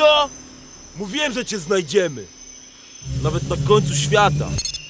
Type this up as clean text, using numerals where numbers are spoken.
co? Mówiłem, że cię znajdziemy. Nawet na końcu świata.